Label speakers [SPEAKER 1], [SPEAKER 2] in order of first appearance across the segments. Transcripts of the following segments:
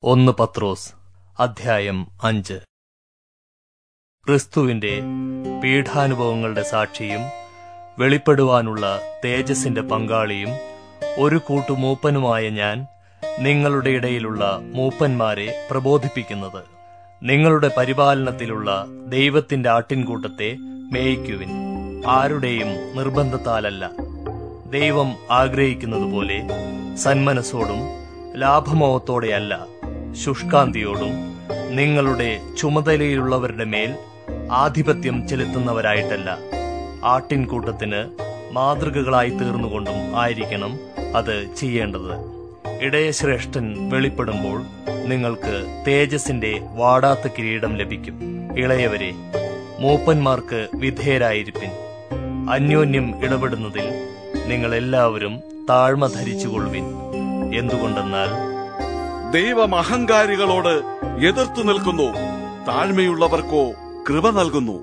[SPEAKER 1] 1 പത്രോസ് അധ്യായം 5. ക്രിസ്തുവിന്റെ പീഠാനുഭവങ്ങളുടെ സാക്ഷിയും വെളിപ്പെടുവാനുള്ള തേജസ്സിന്റെ പങ്കാളിയും ഒരു കൂട്ടുമൂപ്പനുമായ ഞാൻ നിങ്ങളുടെ ഇടയിലുള്ള മൂപ്പന്മാരെ പ്രബോധിപ്പിക്കുന്നത്, നിങ്ങളുടെ പരിപാലനത്തിലുള്ള ദൈവത്തിന്റെ ആട്ടിൻകൂട്ടത്തെ മേയിക്കുവിൻ, ആരുടെയും നിർബന്ധത്താലല്ല, ദൈവം ആഗ്രഹിക്കുന്നതുപോലെ സന്മനസ്സോടും ലാഭമോഹത്തോടെയല്ല, ശുഷ്കാന്തിയോടും നിങ്ങളുടെ ചുമതലയിലുള്ളവരുടെ മേൽ ആധിപത്യം ചെലുത്തുന്നവരായിട്ടല്ല, ആട്ടിൻകൂട്ടത്തിന് മാതൃകകളായി തീർന്നുകൊണ്ടും ആയിരിക്കണം അത് ചെയ്യേണ്ടത്. ഇടയശ്രേഷ്ഠൻ വെളിപ്പെടുമ്പോൾ നിങ്ങൾക്ക് തേജസ്സിന്റെ വാടാത്ത കിരീടം ലഭിക്കും. ഇളയവരെ, മൂപ്പന്മാർക്ക് വിധേയരായിരിപ്പിൻ. അന്യോന്യം ഇടപെടുന്നതിൽ നിങ്ങളെല്ലാവരും താഴ്മ ധരിച്ചുകൊള്ളുവിൻ. എന്തുകൊണ്ടെന്നാൽ
[SPEAKER 2] ദൈവം അഹങ്കാരികളോട് എതിർത്തു നിൽക്കുന്നു, താഴ്മയുള്ളവർക്കോ കൃപ നൽകുന്നു.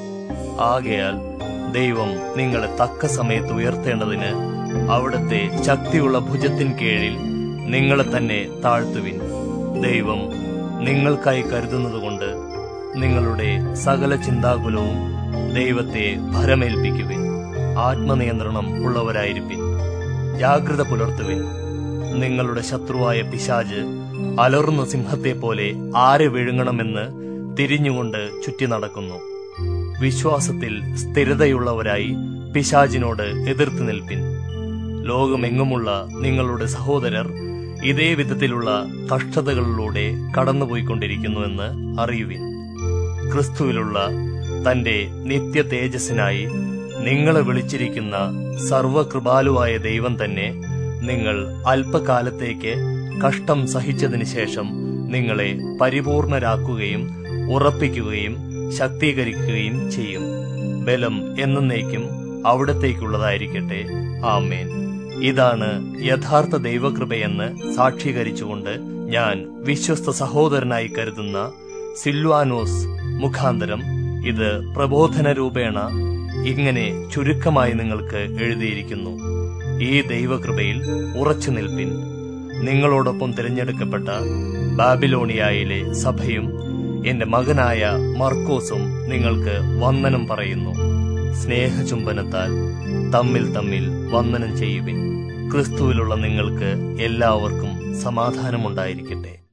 [SPEAKER 1] ആകയാൽ ദൈവം നിങ്ങളെ തക്ക സമയത്ത് ഉയർത്തേണ്ടതിന് അവിടുത്തെ ശക്തിയുള്ള ഭുജത്തിൻ കീഴിൽ നിങ്ങളെ തന്നെ താഴ്ത്തുവിൻ. ദൈവം നിങ്ങൾക്കായി കരുതുന്നതുകൊണ്ട് നിങ്ങളുടെ സകല ചിന്താകുലവും ദൈവത്തെ ഭരമേൽപ്പിക്കുവിൻ. ആത്മനിയന്ത്രണം ഉള്ളവരായിരിപ്പിൻ, ജാഗ്രത പുലർത്തുവിൻ. നിങ്ങളുടെ ശത്രുവായ പിശാച് അലറുന്ന സിംഹത്തെപ്പോലെ ആരെ വിഴുങ്ങണമെന്ന് തിരിഞ്ഞുകൊണ്ട് ചുറ്റി നടക്കുന്നു. വിശ്വാസത്തിൽ സ്ഥിരതയുള്ളവരായി പിശാചിനോട് എതിർത്ത് നിൽപ്പിൻ. ലോകമെങ്ങുമുള്ള നിങ്ങളുടെ സഹോദരർ ഇതേ വിധത്തിലുള്ള കഷ്ടതകളിലൂടെ കടന്നുപോയിക്കൊണ്ടിരിക്കുന്നുവെന്ന് അറിയുവിൻ. ക്രിസ്തുവിലുള്ള തന്റെ നിത്യ തേജസ്സിനായി നിങ്ങളെ വിളിച്ചിരിക്കുന്ന സർവകൃപാലുവായ ദൈവം തന്നെ നിങ്ങൾ അല്പകാലത്തേക്ക് കഷ്ടം സഹിച്ചതിനു ശേഷം നിങ്ങളെ പരിപൂർണരാക്കുകയും ഉറപ്പിക്കുകയും ശക്തീകരിക്കുകയും ചെയ്യും. ബലം എന്നേക്കും അവിടത്തേക്കുള്ളതായിരിക്കട്ടെ. ആമേൻ. ഇതാണ് യഥാർത്ഥ ദൈവകൃപയെന്ന് സാക്ഷീകരിച്ചുകൊണ്ട് ഞാൻ വിശ്വസ്ത സഹോദരനായി കരുതുന്ന സിൽവാനോസ് മുഖാന്തരം ഇത് പ്രബോധന രൂപേണ ഇങ്ങനെ ചുരുക്കമായി നിങ്ങൾക്ക് എഴുതിയിരിക്കുന്നു. ഈ ദൈവകൃപയിൽ ഉറച്ചു നിൽപ്പിൻ. നിങ്ങളോടൊപ്പം തിരഞ്ഞെടുക്കപ്പെട്ട ബാബിലോണിയായിലെ സഭയും എന്റെ മകനായ മർക്കോസും നിങ്ങൾക്ക് വന്ദനം പറയുന്നു. സ്നേഹചുംബനത്താൽ തമ്മിൽ തമ്മിൽ വന്ദനം ചെയ്യുവിൻ. ക്രിസ്തുവിലുള്ള നിങ്ങൾക്ക് എല്ലാവർക്കും സമാധാനമുണ്ടായിരിക്കട്ടെ.